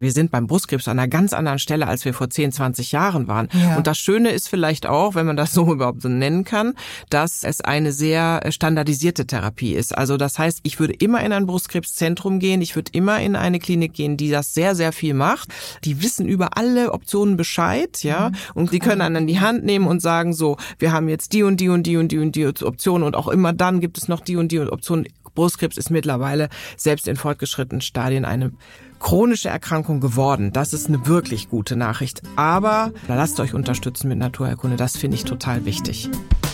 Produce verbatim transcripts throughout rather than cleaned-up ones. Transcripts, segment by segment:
Wir sind beim Brustkrebs an einer ganz anderen Stelle, als wir vor zehn, zwanzig Jahren waren. Ja. Und das Schöne ist vielleicht auch, wenn man das so überhaupt so nennen kann, dass es eine sehr standardisierte Therapie ist. Also das heißt, ich würde immer in ein Brustkrebszentrum gehen, ich würde immer in eine Klinik gehen, die das sehr, sehr viel macht. Die wissen über alle Optionen Bescheid, ja, mhm. und die können einen an die Hand nehmen und sagen so, wir haben jetzt die und die und die und die und die Optionen und auch immer dann gibt es noch die und die Optionen. Brustkrebs ist mittlerweile selbst in fortgeschrittenen Stadien eine chronische Erkrankung geworden. Das ist eine wirklich gute Nachricht. Aber da lasst euch unterstützen mit Naturheilkunde. Das finde ich total wichtig.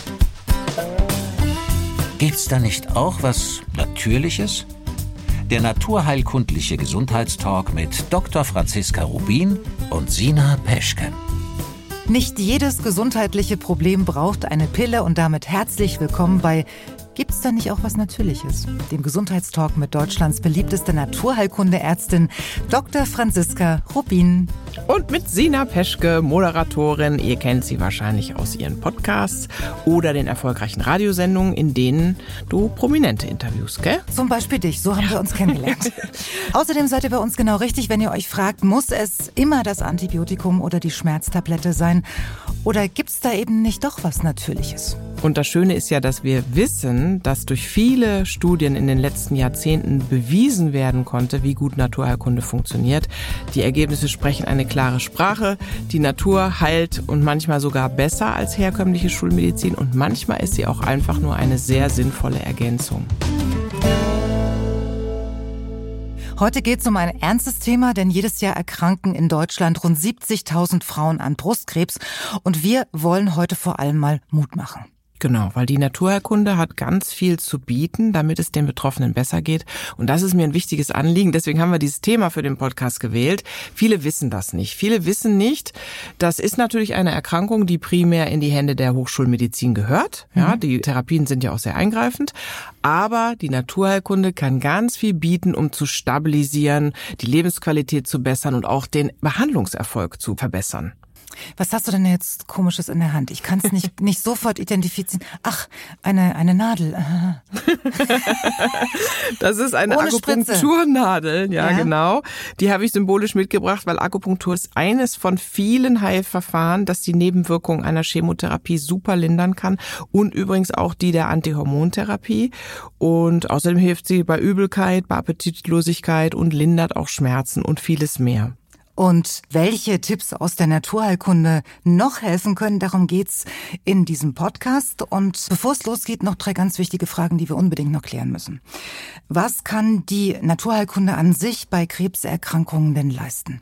Gibt's da nicht auch was Natürliches? Der naturheilkundliche Gesundheitstalk mit Doktor Franziska Rubin und Sina Peschke. Nicht jedes gesundheitliche Problem braucht eine Pille und damit herzlich willkommen bei Gibt's da nicht auch was Natürliches? Dem Gesundheitstalk mit Deutschlands beliebtester Naturheilkundeärztin Doktor Franziska Rubin. Und mit Sina Peschke, Moderatorin. Ihr kennt sie wahrscheinlich aus ihren Podcasts oder den erfolgreichen Radiosendungen, in denen du prominente Interviews, gell? Zum Beispiel dich, so haben ja. wir uns kennengelernt. Außerdem seid ihr bei uns genau richtig, wenn ihr euch fragt, muss es immer das Antibiotikum oder die Schmerztablette sein? Oder gibt's da eben nicht doch was Natürliches? Und das Schöne ist ja, dass wir wissen, dass durch viele Studien in den letzten Jahrzehnten bewiesen werden konnte, wie gut Naturheilkunde funktioniert. Die Ergebnisse sprechen eine klare Sprache. Die Natur heilt und manchmal sogar besser als herkömmliche Schulmedizin. Und manchmal ist sie auch einfach nur eine sehr sinnvolle Ergänzung. Heute geht es um ein ernstes Thema, denn jedes Jahr erkranken in Deutschland rund siebzigtausend Frauen an Brustkrebs. Und wir wollen heute vor allem mal Mut machen. Genau, weil die Naturheilkunde hat ganz viel zu bieten, damit es den Betroffenen besser geht. Und das ist mir ein wichtiges Anliegen. Deswegen haben wir dieses Thema für den Podcast gewählt. Viele wissen das nicht. Viele wissen nicht, das ist natürlich eine Erkrankung, die primär in die Hände der Hochschulmedizin gehört. Ja, mhm. Die Therapien sind ja auch sehr eingreifend. Aber die Naturheilkunde kann ganz viel bieten, um zu stabilisieren, die Lebensqualität zu bessern und auch den Behandlungserfolg zu verbessern. Was hast du denn jetzt Komisches in der Hand? Ich kann es nicht, nicht sofort identifizieren. Ach, eine, eine Nadel. Das ist eine Ohne Akupunkturnadel, ja, ja genau. Die habe ich symbolisch mitgebracht, weil Akupunktur ist eines von vielen Heilverfahren, das die Nebenwirkungen einer Chemotherapie super lindern kann und übrigens auch die der Antihormontherapie. Und außerdem hilft sie bei Übelkeit, bei Appetitlosigkeit und lindert auch Schmerzen und vieles mehr. Und welche Tipps aus der Naturheilkunde noch helfen können, darum geht's in diesem Podcast. Und bevor es losgeht, noch drei ganz wichtige Fragen, die wir unbedingt noch klären müssen. Was kann die Naturheilkunde an sich bei Krebserkrankungen denn leisten?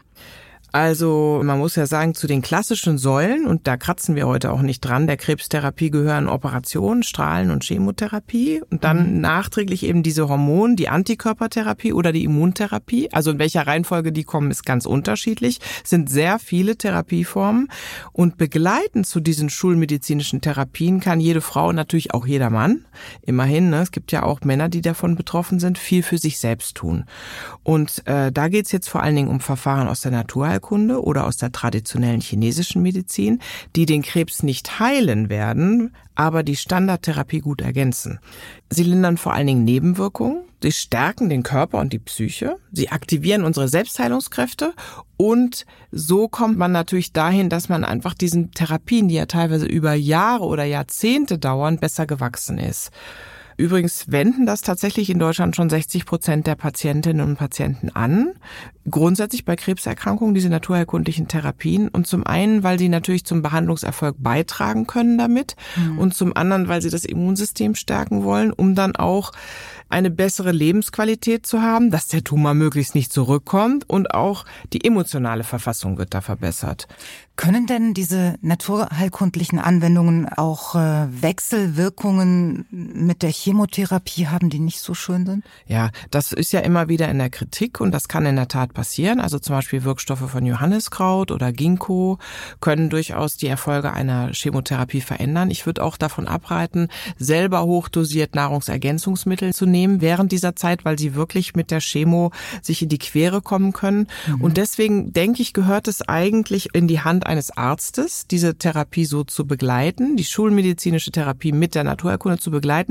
Also man muss ja sagen, zu den klassischen Säulen, und da kratzen wir heute auch nicht dran, der Krebstherapie gehören Operationen, Strahlen und Chemotherapie und dann mhm. nachträglich eben diese Hormon-, die Antikörpertherapie oder die Immuntherapie. Also in welcher Reihenfolge die kommen, ist ganz unterschiedlich. Es sind sehr viele Therapieformen und begleitend zu diesen schulmedizinischen Therapien kann jede Frau, natürlich auch jeder Mann, immerhin, ne, es gibt ja auch Männer, die davon betroffen sind, viel für sich selbst tun. Und äh, da geht's jetzt vor allen Dingen um Verfahren aus der Naturheilkunde oder aus der traditionellen chinesischen Medizin, die den Krebs nicht heilen werden, aber die Standardtherapie gut ergänzen. Sie lindern vor allen Dingen Nebenwirkungen, sie stärken den Körper und die Psyche, sie aktivieren unsere Selbstheilungskräfte und so kommt man natürlich dahin, dass man einfach diesen Therapien, die ja teilweise über Jahre oder Jahrzehnte dauern, besser gewachsen ist. Übrigens wenden das tatsächlich in Deutschland schon sechzig Prozent der Patientinnen und Patienten an. Grundsätzlich bei Krebserkrankungen diese naturheilkundlichen Therapien. Und zum einen, weil sie natürlich zum Behandlungserfolg beitragen können damit. Mhm. Und zum anderen, weil sie das Immunsystem stärken wollen, um dann auch eine bessere Lebensqualität zu haben, dass der Tumor möglichst nicht zurückkommt und auch die emotionale Verfassung wird da verbessert. Können denn diese naturheilkundlichen Anwendungen auch äh, Wechselwirkungen mit der Chemotherapie haben, die nicht so schön sind? Ja, das ist ja immer wieder in der Kritik und das kann in der Tat passieren. Also zum Beispiel Wirkstoffe von Johanniskraut oder Ginkgo können durchaus die Erfolge einer Chemotherapie verändern. Ich würde auch davon abraten, selber hochdosiert Nahrungsergänzungsmittel zu nehmen während dieser Zeit, weil sie wirklich mit der Chemo sich in die Quere kommen können. Mhm. Und deswegen denke ich, gehört es eigentlich in die Hand eines Arztes, diese Therapie so zu begleiten, die schulmedizinische Therapie mit der Naturheilkunde zu begleiten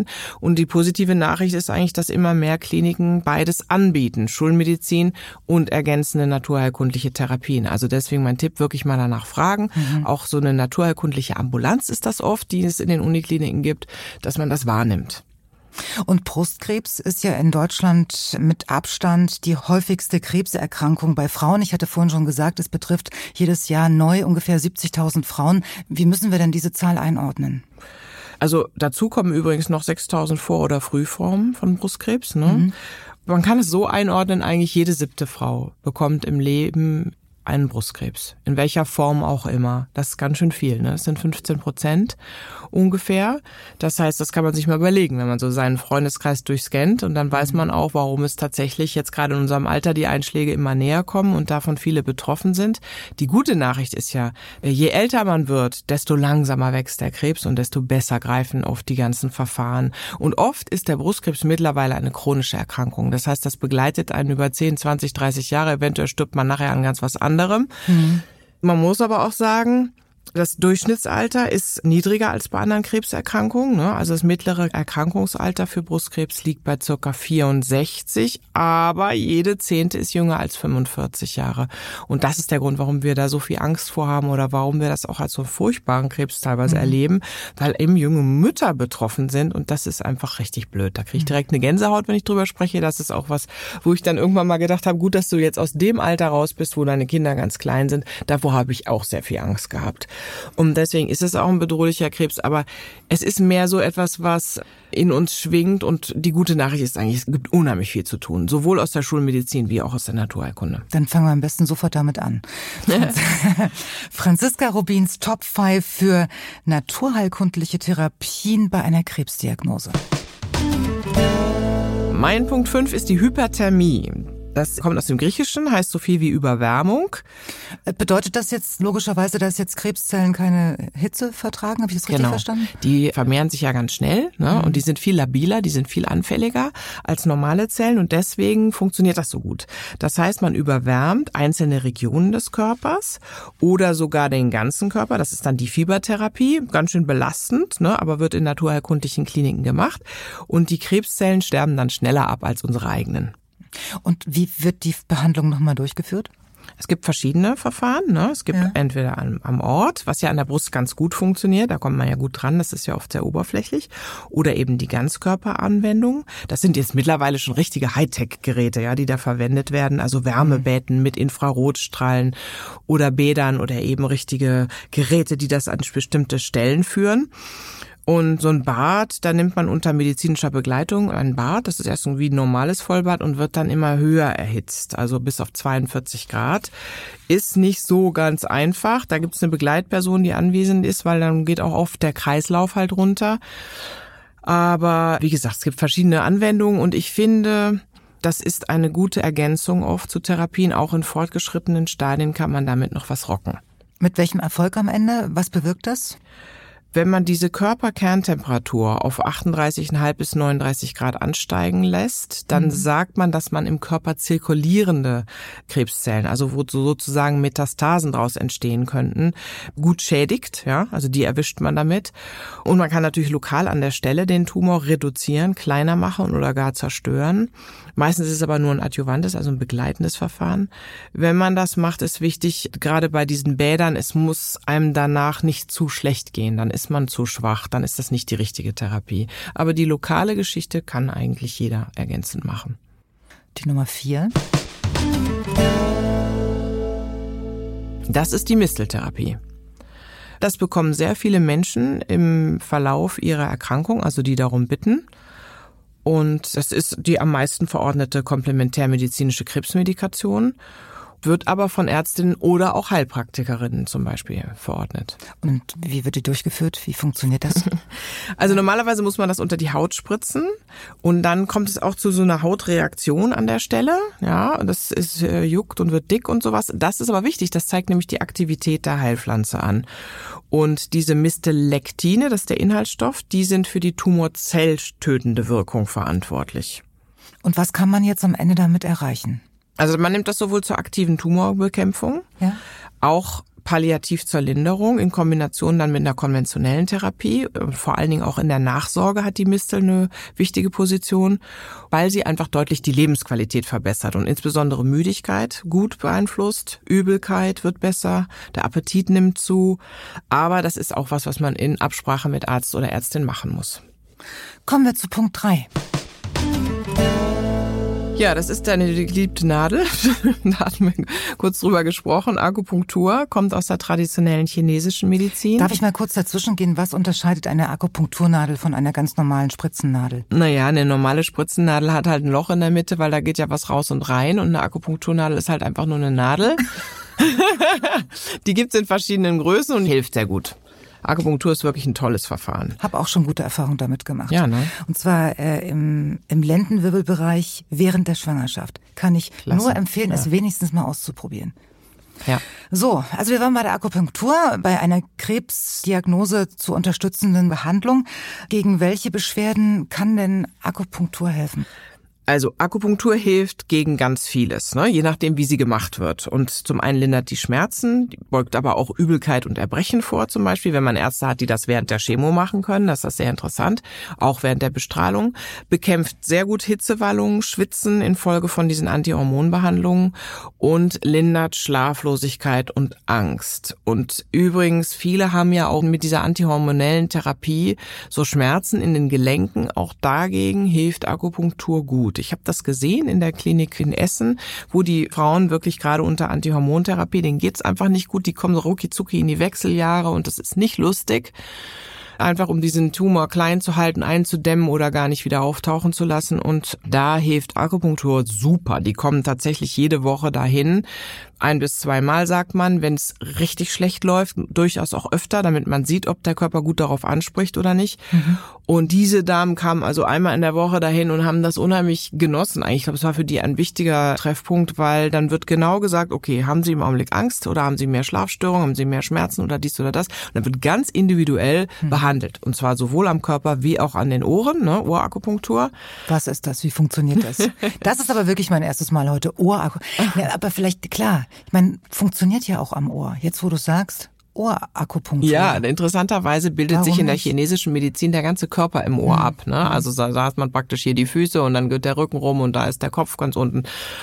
Und die positive Nachricht ist eigentlich, dass immer mehr Kliniken beides anbieten, Schulmedizin und ergänzende naturheilkundliche Therapien. Also deswegen mein Tipp, wirklich mal danach fragen. Mhm. Auch so eine naturheilkundliche Ambulanz ist das oft, die es in den Unikliniken gibt, dass man das wahrnimmt. Und Brustkrebs ist ja in Deutschland mit Abstand die häufigste Krebserkrankung bei Frauen. Ich hatte vorhin schon gesagt, es betrifft jedes Jahr neu ungefähr siebzigtausend Frauen. Wie müssen wir denn diese Zahl einordnen? Also dazu kommen übrigens noch sechstausend Vor- oder Frühformen von Brustkrebs. Ne? Mhm. Man kann es so einordnen, eigentlich jede siebte Frau bekommt im Leben einen Brustkrebs, in welcher Form auch immer. Das ist ganz schön viel, ne? Das sind fünfzehn Prozent ungefähr. Das heißt, das kann man sich mal überlegen, wenn man so seinen Freundeskreis durchscannt, und dann weiß man auch, warum es tatsächlich jetzt gerade in unserem Alter die Einschläge immer näher kommen und davon viele betroffen sind. Die gute Nachricht ist ja, je älter man wird, desto langsamer wächst der Krebs und desto besser greifen oft die ganzen Verfahren. Und oft ist der Brustkrebs mittlerweile eine chronische Erkrankung. Das heißt, das begleitet einen über zehn, zwanzig, dreißig Jahre. Eventuell stirbt man nachher an ganz was anderem. Mhm. Man muss aber auch sagen, das Durchschnittsalter ist niedriger als bei anderen Krebserkrankungen. Also das mittlere Erkrankungsalter für Brustkrebs liegt bei circa vierundsechzig, aber jede Zehnte ist jünger als fünfundvierzig Jahre. Und das ist der Grund, warum wir da so viel Angst vor haben oder warum wir das auch als so furchtbaren Krebs teilweise mhm. erleben, weil eben junge Mütter betroffen sind, und das ist einfach richtig blöd. Da kriege ich direkt eine Gänsehaut, wenn ich drüber spreche. Das ist auch was, wo ich dann irgendwann mal gedacht habe, gut, dass du jetzt aus dem Alter raus bist, wo deine Kinder ganz klein sind. Davor habe ich auch sehr viel Angst gehabt. Und deswegen ist es auch ein bedrohlicher Krebs, aber es ist mehr so etwas, was in uns schwingt, und die gute Nachricht ist eigentlich, es gibt unheimlich viel zu tun, sowohl aus der Schulmedizin wie auch aus der Naturheilkunde. Dann fangen wir am besten sofort damit an. Franziska Rubins Top fünf für naturheilkundliche Therapien bei einer Krebsdiagnose. Mein Punkt fünf ist die Hyperthermie. Das kommt aus dem Griechischen, heißt so viel wie Überwärmung. Bedeutet das jetzt logischerweise, dass jetzt Krebszellen keine Hitze vertragen? Habe ich das richtig genau. verstanden? Die vermehren sich ja ganz schnell, ne? Mhm. Und die sind viel labiler, die sind viel anfälliger als normale Zellen, und deswegen funktioniert das so gut. Das heißt, man überwärmt einzelne Regionen des Körpers oder sogar den ganzen Körper. Das ist dann die Fiebertherapie, ganz schön belastend, ne? Aber wird in naturheilkundlichen Kliniken gemacht. Und die Krebszellen sterben dann schneller ab als unsere eigenen. Und wie wird die Behandlung nochmal durchgeführt? Es gibt verschiedene Verfahren. Ne? Es gibt ja. entweder am, am Ort, was ja an der Brust ganz gut funktioniert, da kommt man ja gut dran, das ist ja oft sehr oberflächlich, oder eben die Ganzkörperanwendung. Das sind jetzt mittlerweile schon richtige Hightech-Geräte, ja, die da verwendet werden, also Wärmebetten mit Infrarotstrahlen oder Bädern oder eben richtige Geräte, die das an bestimmte Stellen führen. Und so ein Bad, da nimmt man unter medizinischer Begleitung ein Bad, das ist erst wie ein normales Vollbad und wird dann immer höher erhitzt, also bis auf zweiundvierzig Grad. Ist nicht so ganz einfach, da gibt es eine Begleitperson, die anwesend ist, weil dann geht auch oft der Kreislauf halt runter. Aber wie gesagt, es gibt verschiedene Anwendungen, und ich finde, das ist eine gute Ergänzung oft zu Therapien. Auch in fortgeschrittenen Stadien kann man damit noch was rocken. Mit welchem Erfolg am Ende? Was bewirkt das? Wenn man diese Körperkerntemperatur auf achtunddreißig Komma fünf bis neununddreißig Grad ansteigen lässt, dann mhm. sagt man, dass man im Körper zirkulierende Krebszellen, also wo sozusagen Metastasen daraus entstehen könnten, gut schädigt, ja, also die erwischt man damit. Und man kann natürlich lokal an der Stelle den Tumor reduzieren, kleiner machen oder gar zerstören. Meistens ist es aber nur ein adjuvantes, also ein begleitendes Verfahren. Wenn man das macht, ist wichtig, gerade bei diesen Bädern, es muss einem danach nicht zu schlecht gehen, dann ist man zu schwach, dann ist das nicht die richtige Therapie. Aber die lokale Geschichte kann eigentlich jeder ergänzend machen. Die Nummer vier. Das ist die Misteltherapie. Das bekommen sehr viele Menschen im Verlauf ihrer Erkrankung, also die darum bitten. Und das ist die am meisten verordnete komplementärmedizinische Krebsmedikation, wird aber von Ärztinnen oder auch Heilpraktikerinnen zum Beispiel verordnet. Und wie wird die durchgeführt? Wie funktioniert das? Also normalerweise muss man das unter die Haut spritzen, und dann kommt es auch zu so einer Hautreaktion an der Stelle. Ja, das ist äh, juckt und wird dick und sowas. Das ist aber wichtig, das zeigt nämlich die Aktivität der Heilpflanze an. Und diese Mistelektine, das ist der Inhaltsstoff, die sind für die tumorzelltötende Wirkung verantwortlich. Und was kann man jetzt am Ende damit erreichen? Also man nimmt das sowohl zur aktiven Tumorbekämpfung, ja. auch palliativ zur Linderung in Kombination dann mit einer konventionellen Therapie. Vor allen Dingen auch in der Nachsorge hat die Mistel eine wichtige Position, weil sie einfach deutlich die Lebensqualität verbessert und insbesondere Müdigkeit gut beeinflusst, Übelkeit wird besser, der Appetit nimmt zu. Aber das ist auch was, was man in Absprache mit Arzt oder Ärztin machen muss. Kommen wir zu Punkt drei. Ja, das ist deine geliebte Nadel. Da hatten wir kurz drüber gesprochen. Akupunktur kommt aus der traditionellen chinesischen Medizin. Darf ich mal kurz dazwischen gehen? Was unterscheidet eine Akupunkturnadel von einer ganz normalen Spritzennadel? Naja, eine normale Spritzennadel hat halt ein Loch in der Mitte, weil da geht ja was raus und rein. Und eine Akupunkturnadel ist halt einfach nur eine Nadel. Die gibt's in verschiedenen Größen und hilft sehr gut. Akupunktur ist wirklich ein tolles Verfahren. Habe auch schon gute Erfahrungen damit gemacht. Ja, ne? Und zwar äh, im, im Lendenwirbelbereich während der Schwangerschaft. Kann ich Klasse. nur empfehlen, ja. es wenigstens mal auszuprobieren. Ja. So, also wir waren bei der Akupunktur, bei einer Krebsdiagnose zur unterstützenden Behandlung. Gegen welche Beschwerden kann denn Akupunktur helfen? Also Akupunktur hilft gegen ganz vieles, ne? Je nachdem, wie sie gemacht wird. Und zum einen lindert die Schmerzen, die beugt aber auch Übelkeit und Erbrechen vor zum Beispiel, wenn man Ärzte hat, die das während der Chemo machen können. Das ist sehr interessant, auch während der Bestrahlung. Bekämpft sehr gut Hitzewallungen, Schwitzen infolge von diesen Antihormonbehandlungen und lindert Schlaflosigkeit und Angst. Und übrigens, viele haben ja auch mit dieser antihormonellen Therapie so Schmerzen in den Gelenken. Auch dagegen hilft Akupunktur gut. Ich habe das gesehen in der Klinik in Essen, wo die Frauen wirklich gerade unter Antihormontherapie, denen geht's einfach nicht gut, die kommen so rucki-zucki in die Wechseljahre und das ist nicht lustig. Einfach um diesen Tumor klein zu halten, einzudämmen oder gar nicht wieder auftauchen zu lassen. Und da hilft Akupunktur super. Die kommen tatsächlich jede Woche dahin. Ein bis zweimal, sagt man, wenn es richtig schlecht läuft, durchaus auch öfter, damit man sieht, ob der Körper gut darauf anspricht oder nicht. Mhm. Und diese Damen kamen also einmal in der Woche dahin und haben das unheimlich genossen. Eigentlich, ich glaube, es war für die ein wichtiger Treffpunkt, weil dann wird genau gesagt, okay, haben Sie im Augenblick Angst oder haben Sie mehr Schlafstörungen, haben Sie mehr Schmerzen oder dies oder das? Und dann wird ganz individuell mhm. behandelt. Und zwar sowohl am Körper wie auch an den Ohren, ne, Ohrakupunktur. Was ist das? Wie funktioniert das? Das ist aber wirklich mein erstes Mal heute, Ohrakupunktur. Ja, aber vielleicht, klar, ich meine, funktioniert ja auch am Ohr. Jetzt, wo du sagst, Ohrakupunktur. Ja, interessanterweise bildet Warum sich in der chinesischen Medizin der ganze Körper im Ohr mhm. ab. Ne? Also da, da hat man praktisch hier die Füße und dann geht der Rücken rum und da ist der Kopf ganz unten.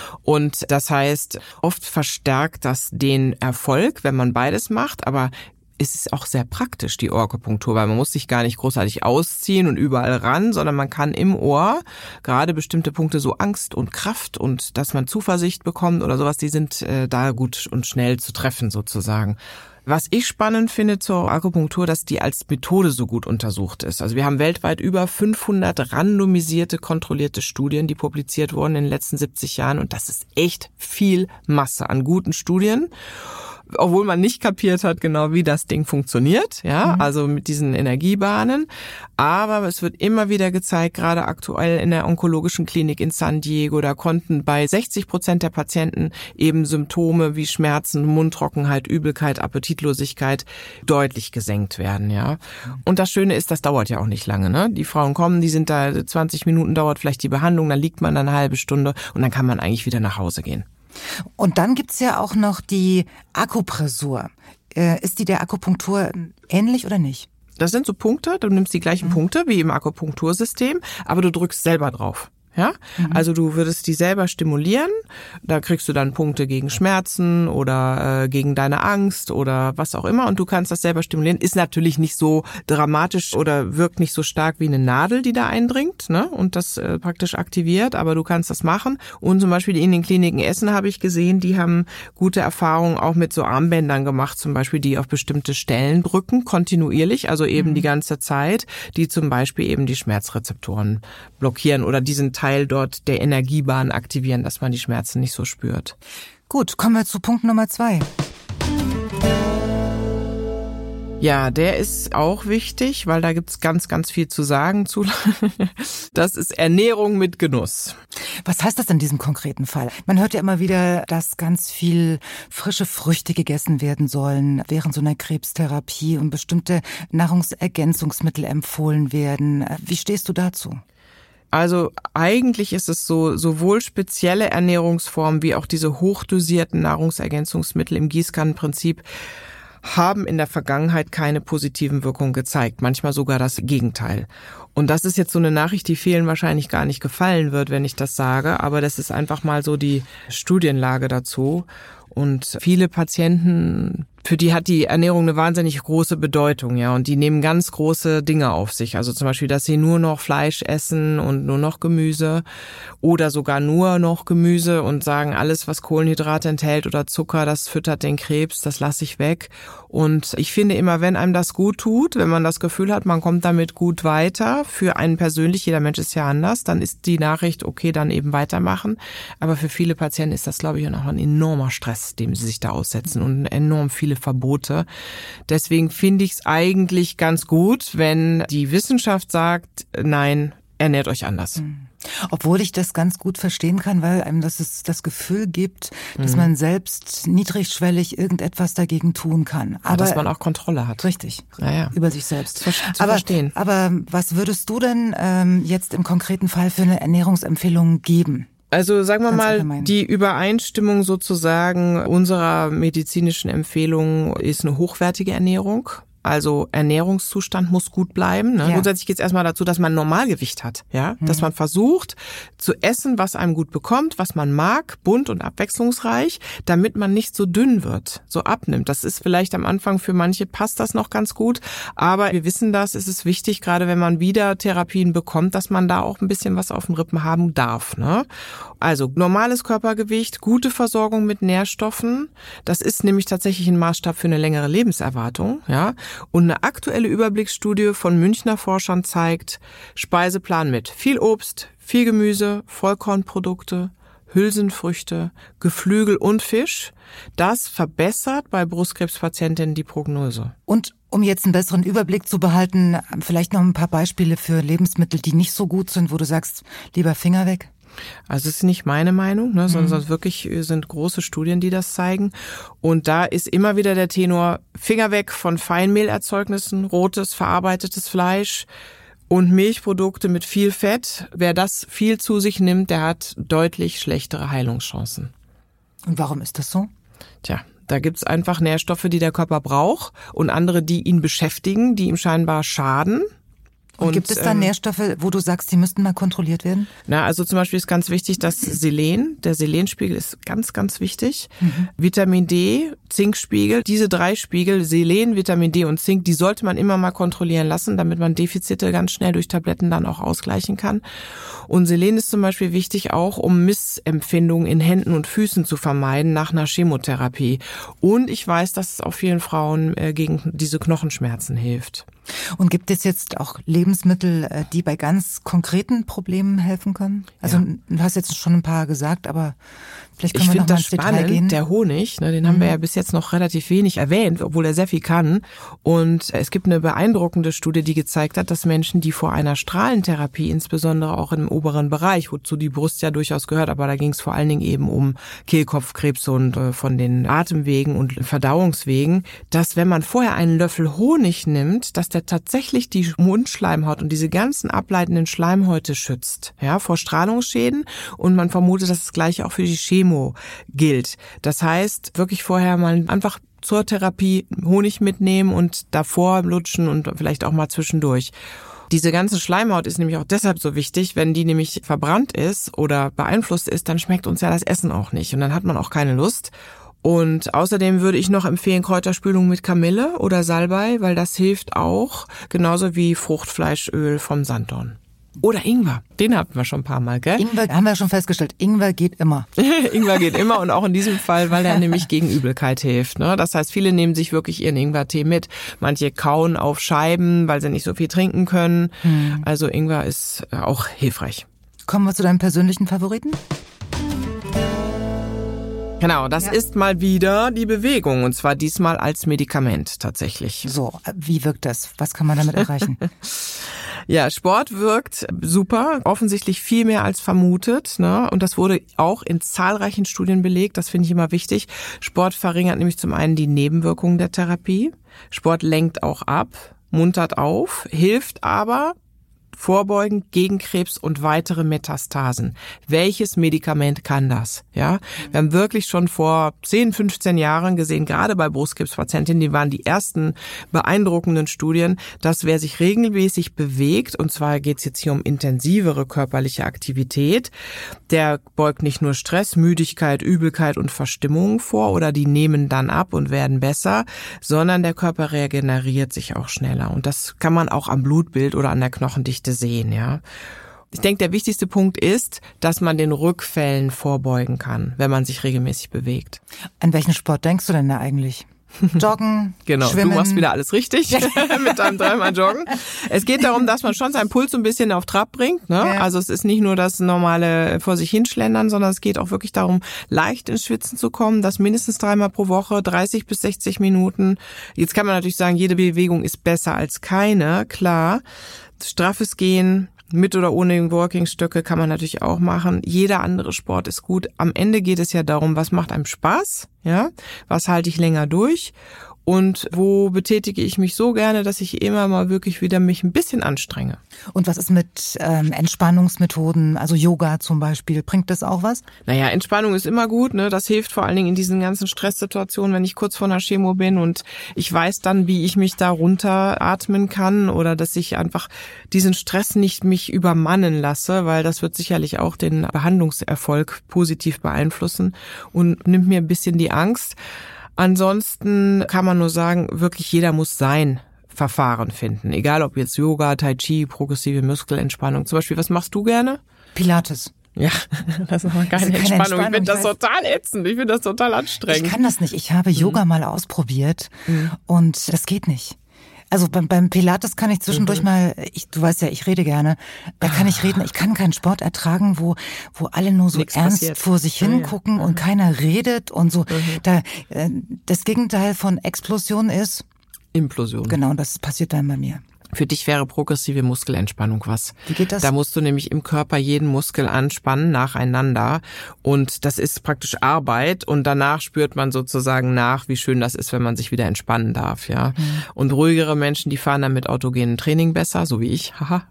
Und das heißt, oft verstärkt das den Erfolg, wenn man beides macht, aber es ist auch sehr praktisch, die Ohrakupunktur, weil man muss sich gar nicht großartig ausziehen und überall ran, sondern man kann im Ohr gerade bestimmte Punkte, so Angst und Kraft und dass man Zuversicht bekommt oder sowas, die sind äh, da gut und schnell zu treffen sozusagen. Was ich spannend finde zur Akupunktur, dass die als Methode so gut untersucht ist. Also wir haben weltweit über fünfhundert randomisierte, kontrollierte Studien, die publiziert wurden in den letzten siebzig Jahren und das ist echt viel Masse an guten Studien. Obwohl man nicht kapiert hat, genau wie das Ding funktioniert, ja, mhm. also mit diesen Energiebahnen. Aber es wird immer wieder gezeigt, gerade aktuell in der onkologischen Klinik in San Diego, da konnten bei sechzig Prozent der Patienten eben Symptome wie Schmerzen, Mundtrockenheit, Übelkeit, Appetitlosigkeit deutlich gesenkt werden, ja. Und das Schöne ist, das dauert ja auch nicht lange, ne? Die Frauen kommen, die sind da, zwanzig Minuten dauert vielleicht die Behandlung, dann liegt man dann eine halbe Stunde und dann kann man eigentlich wieder nach Hause gehen. Und dann gibt's ja auch noch die Akupressur. Äh, ist die der Akupunktur ähnlich oder nicht? Das sind so Punkte, du nimmst die gleichen mhm. Punkte wie im Akupunktursystem, aber du drückst selber drauf. Ja, mhm. also du würdest die selber stimulieren, da kriegst du dann Punkte gegen Schmerzen oder äh, gegen deine Angst oder was auch immer und du kannst das selber stimulieren. Ist natürlich nicht so dramatisch oder wirkt nicht so stark wie eine Nadel, die da eindringt, ne, und das äh, praktisch aktiviert, aber du kannst das machen. Und zum Beispiel in den Kliniken Essen habe ich gesehen, die haben gute Erfahrungen auch mit so Armbändern gemacht, zum Beispiel die auf bestimmte Stellen drücken, kontinuierlich, also eben mhm. die ganze Zeit, die zum Beispiel eben die Schmerzrezeptoren blockieren oder diesen Teil dort der Energiebahn aktivieren, dass man die Schmerzen nicht so spürt. Gut, kommen wir zu Punkt Nummer zwei. Ja, der ist auch wichtig, weil da gibt's ganz, ganz viel zu sagen zu. Das ist Ernährung mit Genuss. Was heißt das in diesem konkreten Fall? Man hört ja immer wieder, dass ganz viel frische Früchte gegessen werden sollen während so einer Krebstherapie und bestimmte Nahrungsergänzungsmittel empfohlen werden. Wie stehst du dazu? Also eigentlich ist es so, sowohl spezielle Ernährungsformen wie auch diese hochdosierten Nahrungsergänzungsmittel im Gießkannenprinzip haben in der Vergangenheit keine positiven Wirkungen gezeigt, manchmal sogar das Gegenteil. Und das ist jetzt so eine Nachricht, die vielen wahrscheinlich gar nicht gefallen wird, wenn ich das sage, aber das ist einfach mal so die Studienlage dazu. Und viele Patienten, für die hat die Ernährung eine wahnsinnig große Bedeutung, ja, und die nehmen ganz große Dinge auf sich. Also zum Beispiel, dass sie nur noch Fleisch essen und nur noch Gemüse oder sogar nur noch Gemüse und sagen, alles, was Kohlenhydrate enthält oder Zucker, das füttert den Krebs, das lasse ich weg. Und ich finde immer, wenn einem das gut tut, wenn man das Gefühl hat, man kommt damit gut weiter, für einen persönlich, jeder Mensch ist ja anders, dann ist die Nachricht, okay, dann eben weitermachen. Aber für viele Patienten ist das, glaube ich, auch ein enormer Stress, dem sie sich da aussetzen und enorm viele Verbote. Deswegen finde ich es eigentlich ganz gut, wenn die Wissenschaft sagt, nein, ernährt euch anders. Obwohl ich das ganz gut verstehen kann, weil einem das es das Gefühl gibt, dass mhm. man selbst niedrigschwellig irgendetwas dagegen tun kann. Aber ja, dass man auch Kontrolle hat. Richtig, ja, ja. über sich selbst. Zu, zu aber, verstehen. Aber was würdest du denn ähm, jetzt im konkreten Fall für eine Ernährungsempfehlung geben? Also sagen wir mal, die Übereinstimmung sozusagen unserer medizinischen Empfehlungen ist eine hochwertige Ernährung. Also Ernährungszustand muss gut bleiben. Ne? Ja. Grundsätzlich geht es erstmal dazu, dass man Normalgewicht hat, ja, mhm. dass man versucht zu essen, was einem gut bekommt, was man mag, bunt und abwechslungsreich, damit man nicht so dünn wird, so abnimmt. Das ist vielleicht am Anfang für manche passt das noch ganz gut, aber wir wissen das, es ist wichtig, gerade wenn man wieder Therapien bekommt, dass man da auch ein bisschen was auf den Rippen haben darf. Ne? Also normales Körpergewicht, gute Versorgung mit Nährstoffen, das ist nämlich tatsächlich ein Maßstab für eine längere Lebenserwartung, ja. Und eine aktuelle Überblicksstudie von Münchner Forschern zeigt, Speiseplan mit viel Obst, viel Gemüse, Vollkornprodukte, Hülsenfrüchte, Geflügel und Fisch, das verbessert bei Brustkrebspatientinnen die Prognose. Und um jetzt einen besseren Überblick zu behalten, vielleicht noch ein paar Beispiele für Lebensmittel, die nicht so gut sind, wo du sagst, lieber Finger weg? Also es ist nicht meine Meinung, ne, sondern mhm. wirklich sind große Studien, die das zeigen. Und da ist immer wieder der Tenor, Finger weg von Feinmehlerzeugnissen, rotes, verarbeitetes Fleisch und Milchprodukte mit viel Fett. Wer das viel zu sich nimmt, der hat deutlich schlechtere Heilungschancen. Und warum ist das so? Tja, da gibt's einfach Nährstoffe, die der Körper braucht und andere, die ihn beschäftigen, die ihm scheinbar schaden. Und, und gibt es da ähm, Nährstoffe, wo du sagst, die müssten mal kontrolliert werden? Na, also zum Beispiel ist ganz wichtig, das Selen. Der Selenspiegel ist ganz, ganz wichtig. Mhm. Vitamin D, Zinkspiegel. Diese drei Spiegel, Selen, Vitamin D und Zink, die sollte man immer mal kontrollieren lassen, damit man Defizite ganz schnell durch Tabletten dann auch ausgleichen kann. Und Selen ist zum Beispiel wichtig auch, um Missempfindungen in Händen und Füßen zu vermeiden nach einer Chemotherapie. Und ich weiß, dass es auch vielen Frauen äh, gegen diese Knochenschmerzen hilft. Und gibt es jetzt auch Lebensmittel, die bei ganz konkreten Problemen helfen können? Also ja. Du hast jetzt schon ein paar gesagt, aber vielleicht können ich wir noch mal ins spannend, Detail gehen. Der Honig, ne, den mhm. haben wir ja bis jetzt noch relativ wenig erwähnt, obwohl er sehr viel kann. Und es gibt eine beeindruckende Studie, die gezeigt hat, dass Menschen, die vor einer Strahlentherapie, insbesondere auch im oberen Bereich, wozu die Brust ja durchaus gehört, aber da ging es vor allen Dingen eben um Kehlkopfkrebs und äh, von den Atemwegen und Verdauungswegen, dass wenn man vorher einen Löffel Honig nimmt, dass der tatsächlich die Mundschleimhaut und diese ganzen ableitenden Schleimhäute schützt, ja, vor Strahlungsschäden, und man vermutet, dass das Gleiche auch für die Chemo gilt. Das heißt, wirklich vorher mal einfach zur Therapie Honig mitnehmen und davor lutschen und vielleicht auch mal zwischendurch. Diese ganze Schleimhaut ist nämlich auch deshalb so wichtig, wenn die nämlich verbrannt ist oder beeinflusst ist, dann schmeckt uns ja das Essen auch nicht und dann hat man auch keine Lust. Und außerdem würde ich noch empfehlen Kräuterspülung mit Kamille oder Salbei, weil das hilft auch, genauso wie Fruchtfleischöl vom Sanddorn. Oder Ingwer, den hatten wir schon ein paar Mal, gell? Ingwer haben wir schon festgestellt, Ingwer geht immer. Ingwer geht immer und auch in diesem Fall, weil er nämlich gegen Übelkeit hilft. Ne? Das heißt, viele nehmen sich wirklich ihren Ingwertee mit. Manche kauen auf Scheiben, weil sie nicht so viel trinken können. Hm. Also Ingwer ist auch hilfreich. Kommen wir zu deinem persönlichen Favoriten? Genau, das ja. ist mal wieder die Bewegung, und zwar diesmal als Medikament tatsächlich. So, wie wirkt das? Was kann man damit erreichen? Ja, Sport wirkt super, offensichtlich viel mehr als vermutet, ne? Und das wurde auch in zahlreichen Studien belegt, das finde ich immer wichtig. Sport verringert nämlich zum einen die Nebenwirkungen der Therapie. Sport lenkt auch ab, muntert auf, hilft aber vorbeugen gegen Krebs und weitere Metastasen. Welches Medikament kann das? Ja, wir haben wirklich schon vor zehn, fünfzehn Jahren gesehen, gerade bei Brustkrebspatientinnen, die waren die ersten beeindruckenden Studien, dass wer sich regelmäßig bewegt, und zwar geht es jetzt hier um intensivere körperliche Aktivität, der beugt nicht nur Stress, Müdigkeit, Übelkeit und Verstimmung vor oder die nehmen dann ab und werden besser, sondern der Körper regeneriert sich auch schneller. Und das kann man auch am Blutbild oder an der Knochendichte sehen, ja. Ich denke, der wichtigste Punkt ist, dass man den Rückfällen vorbeugen kann, wenn man sich regelmäßig bewegt. An welchen Sport denkst du denn da eigentlich? Joggen, genau, Schwimmen. Du machst wieder alles richtig mit deinem dreimal Joggen. Es geht darum, dass man schon seinen Puls so ein bisschen auf Trab bringt. Ne? Ja. Also es ist nicht nur das normale vor sich hinschlendern, sondern es geht auch wirklich darum, leicht ins Schwitzen zu kommen. Das mindestens dreimal pro Woche, dreißig bis sechzig Minuten. Jetzt kann man natürlich sagen, jede Bewegung ist besser als keine, klar. Straffes Gehen, mit oder ohne Walking-Stöcke kann man natürlich auch machen. Jeder andere Sport ist gut. Am Ende geht es ja darum, was macht einem Spaß, ja? Was halte ich länger durch? Und wo betätige ich mich so gerne, dass ich immer mal wirklich wieder mich ein bisschen anstrenge. Und was ist mit ähm, Entspannungsmethoden, also Yoga zum Beispiel, bringt das auch was? Naja, Entspannung ist immer gut, ne? Das hilft vor allen Dingen in diesen ganzen Stresssituationen, wenn ich kurz vor einer Chemo bin und ich weiß dann, wie ich mich da runteratmen kann oder dass ich einfach diesen Stress nicht mich übermannen lasse, weil das wird sicherlich auch den Behandlungserfolg positiv beeinflussen und nimmt mir ein bisschen die Angst. Ansonsten kann man nur sagen, wirklich jeder muss sein Verfahren finden. Egal ob jetzt Yoga, Tai Chi, progressive Muskelentspannung. Zum Beispiel, was machst du gerne? Pilates. Ja, das ist aber keine, keine Entspannung. Entspannung. Ich finde das Ich weiß- total ätzend. Ich finde das total anstrengend. Ich kann das nicht. Ich habe Yoga mal ausprobiert und das geht nicht. Also beim, beim Pilates kann ich zwischendurch Mhm. mal, ich, du weißt ja, ich rede gerne, da kann ich reden, ich kann keinen Sport ertragen, wo wo alle nur so Nichts ernst passiert. vor sich Ja, ja. hingucken und keiner redet und so. Da äh, das Gegenteil von Explosion ist, Implosion. genau, und das passiert dann bei mir. Für dich wäre progressive Muskelentspannung was. Wie geht das? Da musst du nämlich im Körper jeden Muskel anspannen nacheinander und das ist praktisch Arbeit und danach spürt man sozusagen nach, wie schön das ist, wenn man sich wieder entspannen darf, ja. Mhm. Und ruhigere Menschen, die fahren dann mit autogenem Training besser, so wie ich, haha.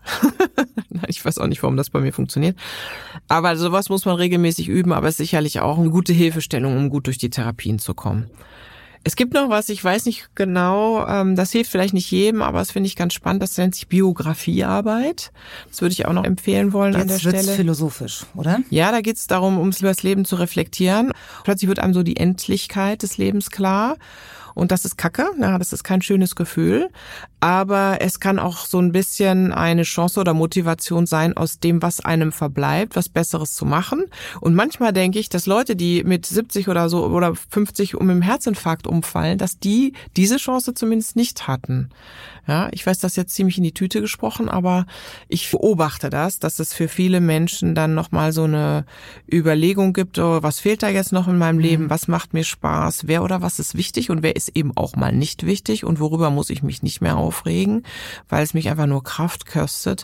Ich weiß auch nicht, warum das bei mir funktioniert. Aber sowas muss man regelmäßig üben, aber es ist sicherlich auch eine gute Hilfestellung, um gut durch die Therapien zu kommen. Es gibt noch was, ich weiß nicht genau, ähm, das hilft vielleicht nicht jedem, aber das finde ich ganz spannend, das nennt sich Biografiearbeit. Das würde ich auch noch empfehlen wollen an der Jetzt wird's Stelle. philosophisch, oder? Ja, da geht es darum, ums über das Leben zu reflektieren. Plötzlich wird einem so die Endlichkeit des Lebens klar. Und das ist Kacke, ja, das ist kein schönes Gefühl. Aber es kann auch so ein bisschen eine Chance oder Motivation sein, aus dem, was einem verbleibt, was Besseres zu machen. Und manchmal denke ich, dass Leute, die mit siebzig oder so oder fünfzig um im Herzinfarkt umfallen, dass die diese Chance zumindest nicht hatten. Ja, ich weiß, das ist jetzt ziemlich in die Tüte gesprochen, aber ich beobachte das, dass es für viele Menschen dann nochmal so eine Überlegung gibt, oh, was fehlt da jetzt noch in meinem Leben, was macht mir Spaß, wer oder was ist wichtig und wer ist eben auch mal nicht wichtig und worüber muss ich mich nicht mehr aufregen, weil es mich einfach nur Kraft kostet.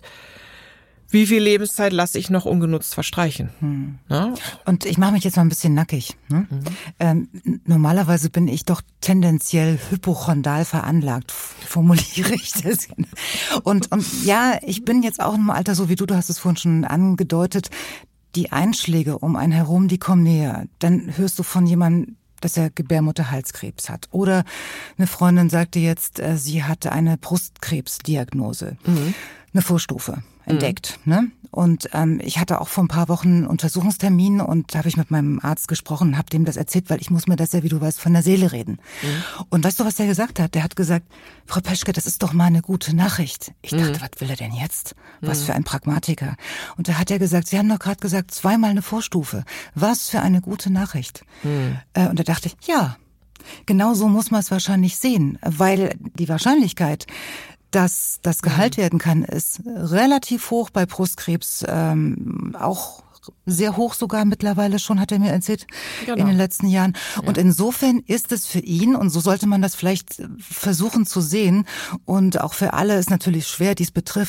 Wie viel Lebenszeit lasse ich noch ungenutzt verstreichen? Hm. Ja? Und ich mache mich jetzt mal ein bisschen nackig. Ne? Mhm. Ähm, normalerweise bin ich doch tendenziell hypochondal veranlagt, formuliere ich das. Und, und ja, ich bin jetzt auch im Alter, so wie du, du hast es vorhin schon angedeutet, die Einschläge um einen herum, die kommen näher. Dann hörst du von jemandem, dass er Gebärmutterhalskrebs hat. Oder eine Freundin sagte jetzt, äh, sie hatte eine Brustkrebsdiagnose. Mhm. Eine Vorstufe entdeckt. Mhm. Ne? Und ähm, ich hatte auch vor ein paar Wochen einen Untersuchungstermin und da habe ich mit meinem Arzt gesprochen und habe dem das erzählt, weil ich muss mir das ja, wie du weißt, von der Seele reden. Mhm. Und weißt du, was der gesagt hat? Der hat gesagt, Frau Peschke, das ist doch mal eine gute Nachricht. Ich dachte, mhm. was will er denn jetzt? Was mhm. für ein Pragmatiker. Und da hat er gesagt, Sie haben doch gerade gesagt, zweimal eine Vorstufe. Was für eine gute Nachricht. Mhm. Äh, und da dachte ich, ja, genau so muss man es wahrscheinlich sehen, weil die Wahrscheinlichkeit, dass das geheilt werden kann, ist relativ hoch bei Brustkrebs, ähm, auch sehr hoch sogar mittlerweile schon, hat er mir erzählt, genau. in den letzten Jahren. Ja. Und insofern ist es für ihn, und so sollte man das vielleicht versuchen zu sehen, und auch für alle ist natürlich schwer, die es betrifft,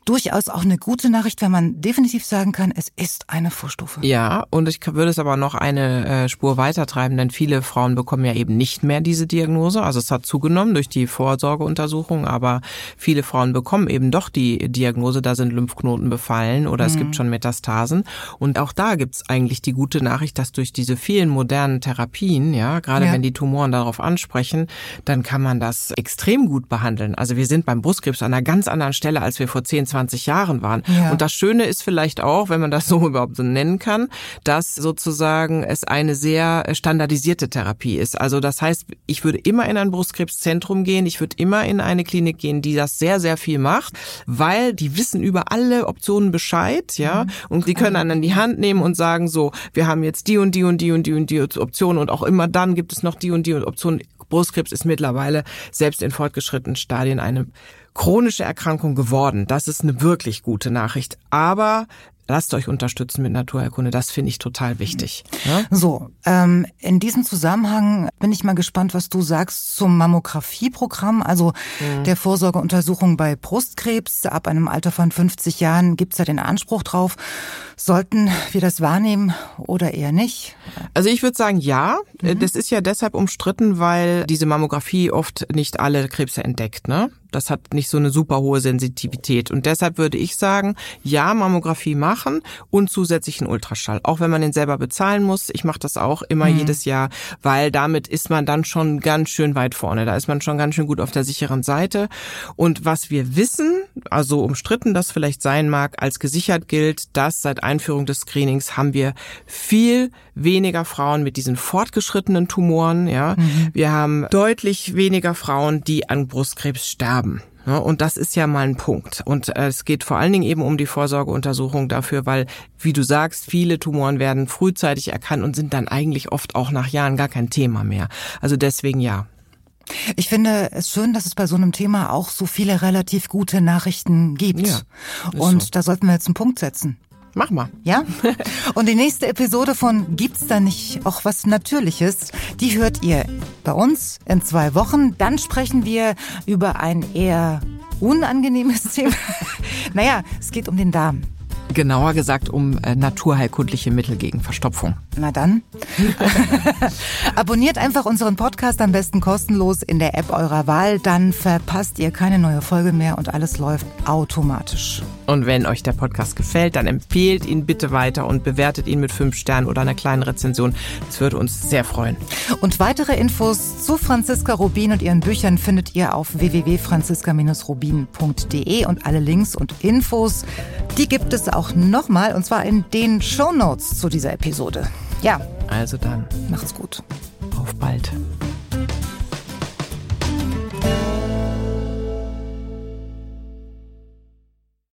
durchaus auch eine gute Nachricht, wenn man definitiv sagen kann, es ist eine Vorstufe. Ja, und ich würde es aber noch eine äh, Spur weiter treiben, denn viele Frauen bekommen ja eben nicht mehr diese Diagnose. Also es hat zugenommen durch die Vorsorgeuntersuchung, aber viele Frauen bekommen eben doch die Diagnose, da sind Lymphknoten befallen oder mhm. es gibt schon Metastasen. Und auch da gibt's eigentlich die gute Nachricht, dass durch diese vielen modernen Therapien, ja, gerade ja. wenn die Tumoren darauf ansprechen, dann kann man das extrem gut behandeln. Also wir sind beim Brustkrebs an einer ganz anderen Stelle, als wir vor zehn, zwanzig Jahren waren. Ja. Und das Schöne ist vielleicht auch, wenn man das so überhaupt so nennen kann, dass sozusagen es eine sehr standardisierte Therapie ist. Also das heißt, ich würde immer in ein Brustkrebszentrum gehen, ich würde immer in eine Klinik gehen, die das sehr, sehr viel macht, weil die wissen über alle Optionen Bescheid, ja, und die können einen an die Hand nehmen und sagen so, wir haben jetzt die und die und die und die und die Optionen und auch immer dann gibt es noch die und die Optionen. Brustkrebs ist mittlerweile selbst in fortgeschrittenen Stadien eine chronische Erkrankung geworden. Das ist eine wirklich gute Nachricht. Aber lasst euch unterstützen mit Naturheilkunde. Das finde ich total wichtig. Ja? So, ähm, in diesem Zusammenhang bin ich mal gespannt, was du sagst zum Mammographie-Programm, also mhm. der Vorsorgeuntersuchung bei Brustkrebs. Ab einem Alter von fünfzig Jahren gibt's ja den Anspruch drauf. Sollten wir das wahrnehmen oder eher nicht? Also ich würde sagen, ja. Mhm. Das ist ja deshalb umstritten, weil diese Mammographie oft nicht alle Krebse entdeckt, ne? Das hat nicht so eine super hohe Sensitivität. Und deshalb würde ich sagen, ja, Mammographie machen und zusätzlichen Ultraschall. Auch wenn man den selber bezahlen muss. Ich mache das auch immer mhm. jedes Jahr, weil damit ist man dann schon ganz schön weit vorne. Da ist man schon ganz schön gut auf der sicheren Seite. Und was wir wissen, also umstritten das vielleicht sein mag, als gesichert gilt, dass seit Einführung des Screenings haben wir viel weniger Frauen mit diesen fortgeschrittenen Tumoren. Ja, mhm. wir haben deutlich weniger Frauen, die an Brustkrebs sterben. Ja, und das ist ja mal ein Punkt. Und äh, es geht vor allen Dingen eben um die Vorsorgeuntersuchung dafür, weil, wie du sagst, viele Tumoren werden frühzeitig erkannt und sind dann eigentlich oft auch nach Jahren gar kein Thema mehr. Also deswegen ja. Ich finde es schön, dass es bei so einem Thema auch so viele relativ gute Nachrichten gibt. Ja, und so. Da sollten wir jetzt einen Punkt setzen. Mach mal. Ja? Und die nächste Episode von Gibt's da nicht auch was Natürliches? Die hört ihr bei uns in zwei Wochen. Dann sprechen wir über ein eher unangenehmes Thema. Naja, es geht um den Darm. Genauer gesagt um äh, naturheilkundliche Mittel gegen Verstopfung. Na dann. Abonniert einfach unseren Podcast am besten kostenlos in der App eurer Wahl. Dann verpasst ihr keine neue Folge mehr und alles läuft automatisch. Und wenn euch der Podcast gefällt, dann empfehlt ihn bitte weiter und bewertet ihn mit fünf Sternen oder einer kleinen Rezension. Das würde uns sehr freuen. Und weitere Infos zu Franziska Rubin und ihren Büchern findet ihr auf w w w punkt franziska Bindestrich rubin punkt d e und alle Links und Infos, die gibt es auch nochmal und zwar in den Shownotes zu dieser Episode. Ja. Also dann. Macht's gut. Auf bald.